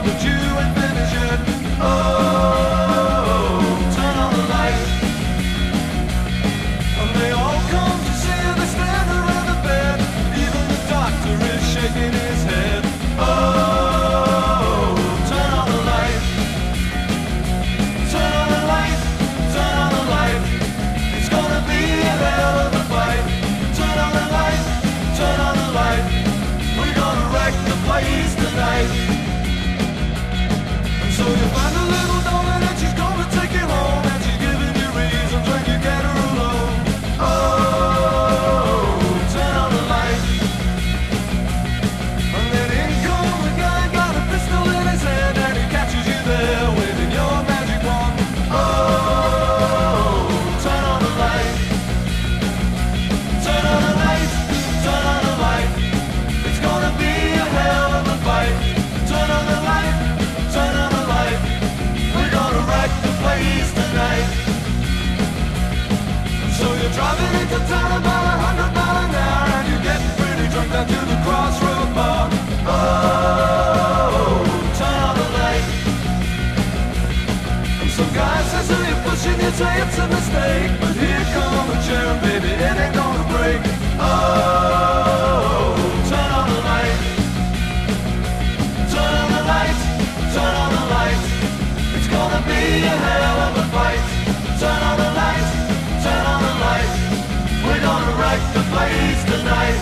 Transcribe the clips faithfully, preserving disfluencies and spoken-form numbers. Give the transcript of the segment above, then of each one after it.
but you ain't finished yet. Oh, turn on the light. And they all come to see you, they stand around the bed. Even the doctor is shaking his head. Oh, turn on the light. Turn on the light. Turn on the light. It's gonna be a hell of a fight. Turn on the light. Turn on the light. We're gonna wreck the place tonight. And so you find a little darling and she's gonna take you home, and she's giving you reasons when you get her alone. Oh, turn on the light. And then in comes the guy, got a pistol in his hand, and he catches you there waving your magic wand. Oh, turn on the light. Turn on the light. Turn on the light. It's gonna be a hell of a fight. Turn on the light. Turn on the light. We're gonna wreck the place tonight. So you're driving into town about a hundred miles an hour, and you're getting pretty drunk down to the crossroad bar. Oh, turn on the light. And some guy says, "Are you pushing?" You say it's a mistake, but here come a chair, and baby, it ain't gonna break. Oh, turn on the light. Turn on the light. Turn on the light. It's gonna be a hell of a fight. Turn on the light. Turn on the light. We're gonna wreck the place tonight.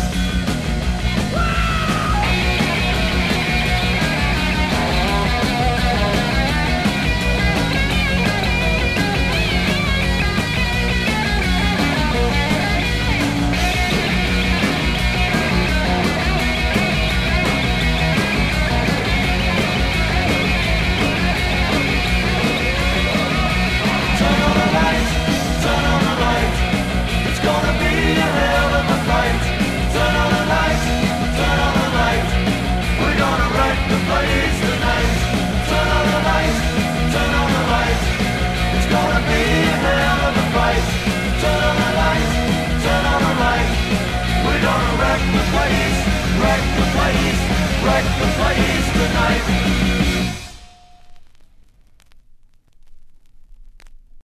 Turn on the light. Turn on the light. It's gonna be a hell of a fight. Turn on the light. Turn on the light. We're gonna wreck the place tonight. Turn on the light. Turn on the light. It's gonna be a hell of a fight. Turn on the light. Turn on the light. We're gonna wreck the place. Wreck the place. Wreck the place.